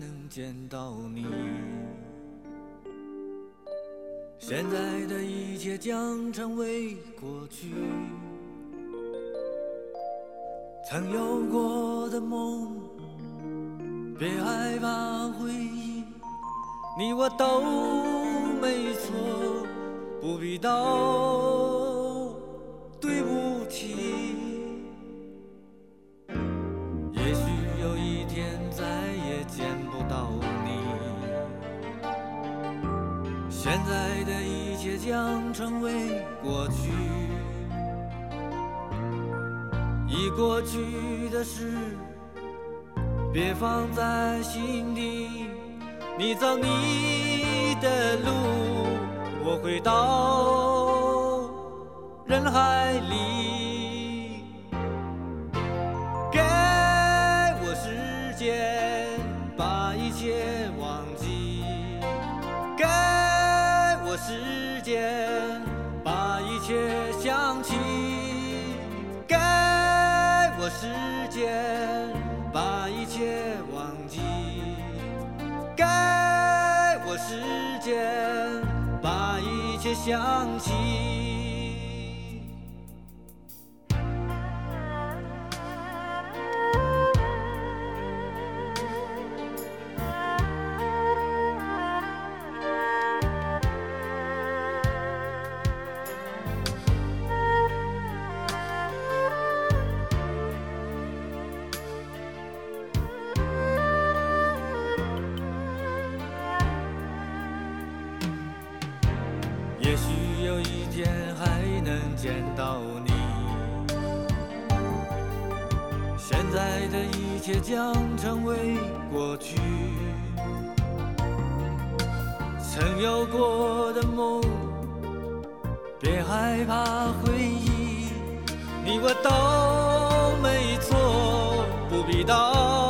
能见到你。现在的一切将成为过去，曾有过的梦，别害怕回忆，你我都没错，不必道对不起。也许有一天再也见不到你，现在的一切将成为过去，已过去的事别放在心底，你走你的路，我回到人海里。给我时间把一切忘记，给我时间把一切想起，给我时间把一切忘记，给我时间把一切想起。也许有一天还能见到你，现在的一切将成为过去，曾有过的梦，别害怕回忆，你我都没错，不必道